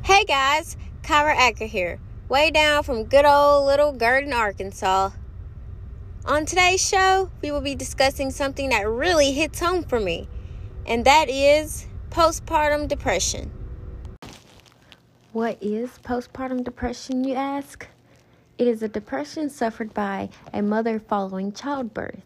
Hey guys, Kyra Acker here, way down from good old little Garden, Arkansas. On today's show, we will be discussing something that really hits home for me, and that is postpartum depression. What is postpartum depression, you ask? It is a depression suffered by a mother following childbirth.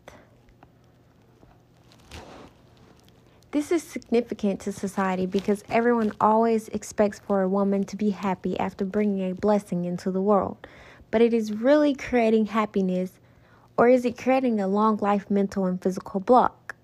This is significant to society because everyone always expects for a woman to be happy after bringing a blessing into the world. But it is really creating happiness, or is it creating a long life mental and physical block?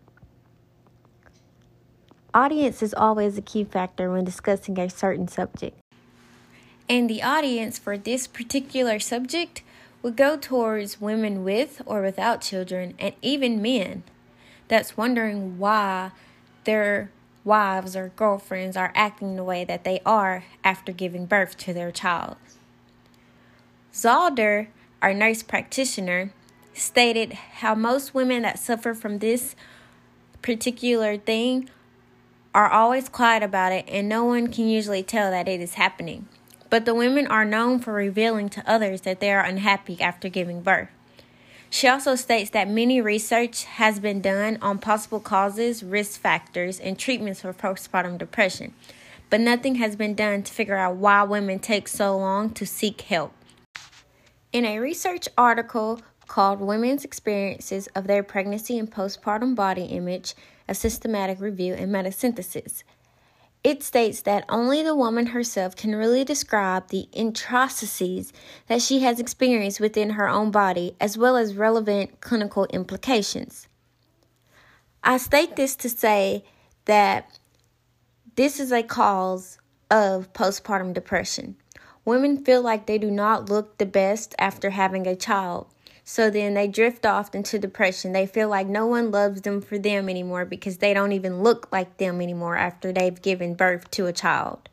Audience is always a key factor when discussing a certain subject. And the audience for this particular subject would go towards women with or without children, and even men that's wondering why their wives or girlfriends are acting the way that they are after giving birth to their child. Zalder, our nurse practitioner, stated how most women that suffer from this particular thing are always quiet about it, and no one can usually tell that it is happening. But the women are known for revealing to others that they are unhappy after giving birth. She also states that many research has been done on possible causes, risk factors, and treatments for postpartum depression, but nothing has been done to figure out why women take so long to seek help. In a research article called Women's Experiences of Their Pregnancy and Postpartum Body Image, a Systematic Review and Metasynthesis, it states that only the woman herself can really describe the atrocities that she has experienced within her own body, as well as relevant clinical implications. I state this to say that this is a cause of postpartum depression. Women feel like they do not look the best after having a child. So then they drift off into depression. They feel like no one loves them for them anymore because they don't even look like them anymore after they've given birth to a child.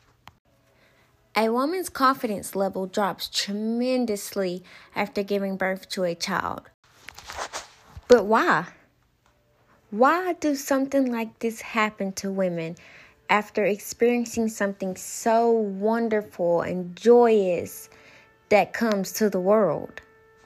A woman's confidence level drops tremendously after giving birth to a child. But why? Why do something like this happen to women after experiencing something so wonderful and joyous that comes to the world?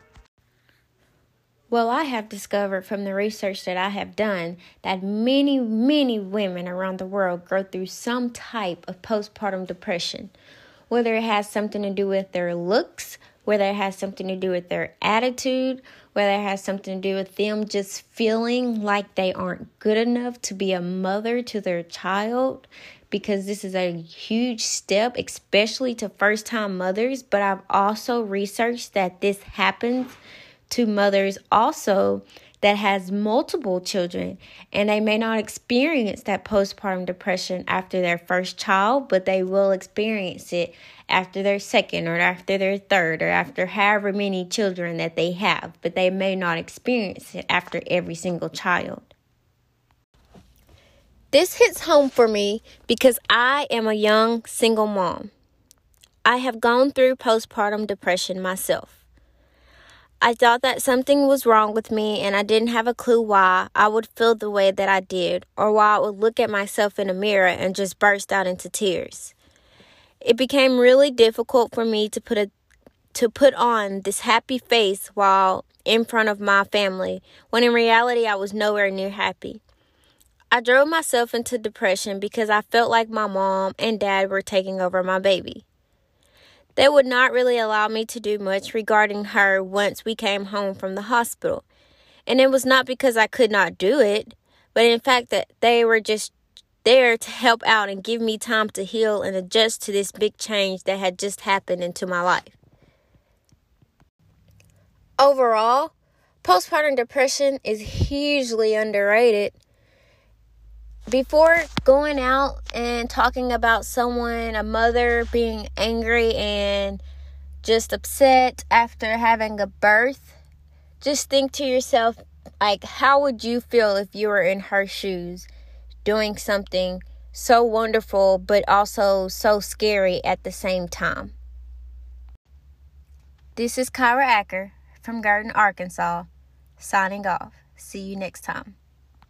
Well, I have discovered from the research that I have done that many women around the world go through some type of postpartum depression, whether it has something to do with their looks, whether it has something to do with their attitude, whether it has something to do with them just feeling like they aren't good enough to be a mother to their child, because this is a huge step, especially to first-time mothers. But I've also researched that this happens to mothers also that has multiple children, and they may not experience that postpartum depression after their first child, but they will experience it after their second or after their third or after however many children that they have, but they may not experience it after every single child. This hits home for me because I am a young single mom. I have gone through postpartum depression myself. I thought that something was wrong with me, and I didn't have a clue why I would feel the way that I did, or why I would look at myself in a mirror and just burst out into tears. It became really difficult for me to put on this happy face while in front of my family, when in reality I was nowhere near happy. I drove myself into depression because I felt like my mom and dad were taking over my baby. They would not really allow me to do much regarding her once we came home from the hospital. And it was not because I could not do it, but in fact that they were just there to help out and give me time to heal and adjust to this big change that had just happened into my life. Overall, postpartum depression is hugely underrated. Before going out and talking about someone, a mother being angry and just upset after having a birth, just think to yourself, like, how would you feel if you were in her shoes doing something so wonderful but also so scary at the same time? This is Kyra Acker from Garden, Arkansas, signing off. See you next time.